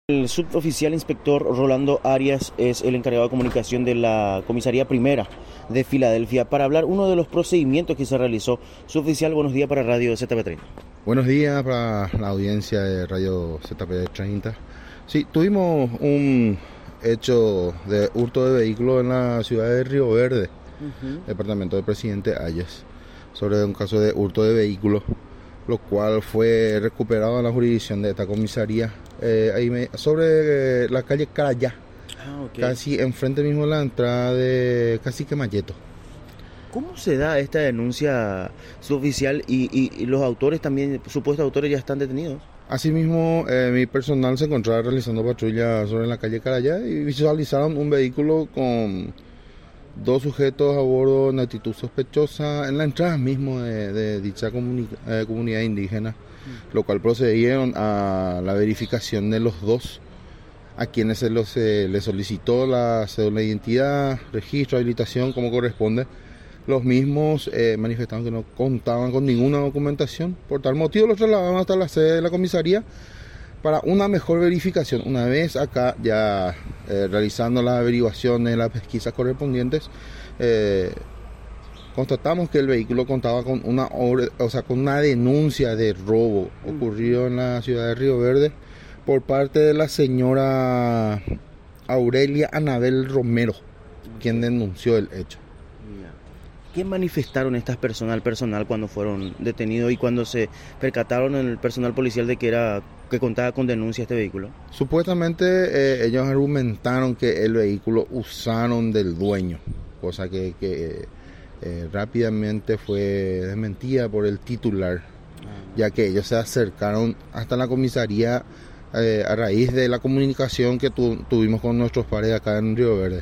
El suboficial inspector Rolando Arias es el encargado de comunicación de la Comisaría Primera de Filadelfia para hablar uno de los procedimientos que se realizó. Suboficial, buenos días para Radio ZP30. Buenos días para la audiencia de Radio ZP30. Sí, tuvimos un hecho de hurto de vehículos en la ciudad de Río Verde, departamento del presidente Ayes, sobre un caso de hurto de vehículos, lo cual fue recuperado en la jurisdicción de esta comisaría, sobre la calle Carayá, casi enfrente mismo de la entrada de Cacique Mayeto. ¿Cómo se da esta denuncia suboficial y los autores también, supuestos autores, ya están detenidos? Asimismo, mi personal se encontraba realizando patrulla sobre la calle Carayá y visualizaron un vehículo con dos sujetos a bordo en actitud sospechosa en la entrada mismo de dicha comunidad indígena, lo cual procedieron a la verificación de los dos, a quienes se les solicitó la cédula de identidad, registro, habilitación, como corresponde. Los mismos manifestaron que no contaban con ninguna documentación, por tal motivo los trasladaron hasta la sede de la comisaría para una mejor verificación. Una vez acá ya realizando las averiguaciones, las pesquisas correspondientes, constatamos que el vehículo contaba con con una denuncia de robo ocurrido en la ciudad de Río Verde por parte de la señora Aurelia Anabel Romero, quien denunció el hecho. ¿Qué manifestaron estas personas, al personal, cuando fueron detenidos y cuando se percataron en el personal policial de que contaba con denuncia este vehículo? Supuestamente ellos argumentaron que el vehículo usaron del dueño, cosa que rápidamente fue desmentida por el titular, ya que ellos se acercaron hasta la comisaría a raíz de la comunicación que tuvimos con nuestros pares acá en Río Verde.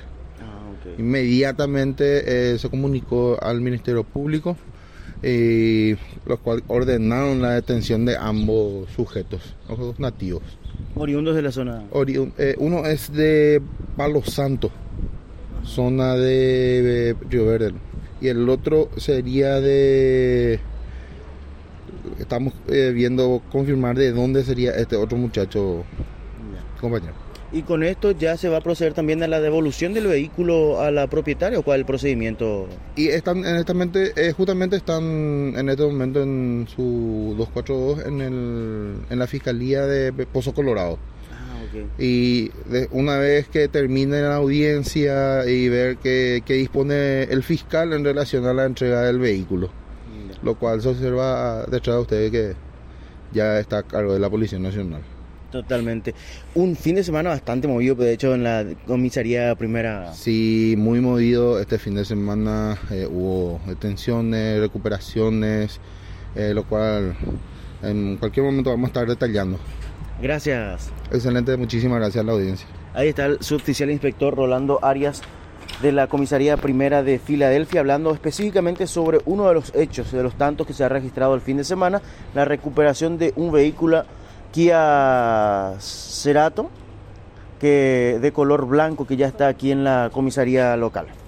Inmediatamente se comunicó al Ministerio Público, los cuales ordenaron la detención de ambos sujetos, los dos nativos. ¿Oriundos de la zona? Uno es de Palo Santo, zona de Río Verde, y el otro sería de... Estamos viendo confirmar de dónde sería este otro muchacho, compañero. Y con esto ya se va a proceder también a la devolución del vehículo a la propietaria, ¿o cuál es el procedimiento? Y justamente están en este momento en su 242 en la Fiscalía de Pozo Colorado. Y una vez que termine la audiencia y ver qué dispone el fiscal en relación a la entrega del vehículo, lo cual se observa detrás de ustedes que ya está a cargo de la Policía Nacional. Totalmente. Un fin de semana bastante movido, de hecho, en la comisaría primera. Sí, muy movido. Este fin de semana hubo detenciones, recuperaciones, lo cual en cualquier momento vamos a estar detallando. Gracias. Excelente, muchísimas gracias a la audiencia. Ahí está el suboficial inspector Rolando Arias de la Comisaría Primera de Filadelfia, hablando específicamente sobre uno de los hechos, de los tantos que se ha registrado el fin de semana, la recuperación de un vehículo Kia Cerato de color blanco que ya está aquí en la comisaría local.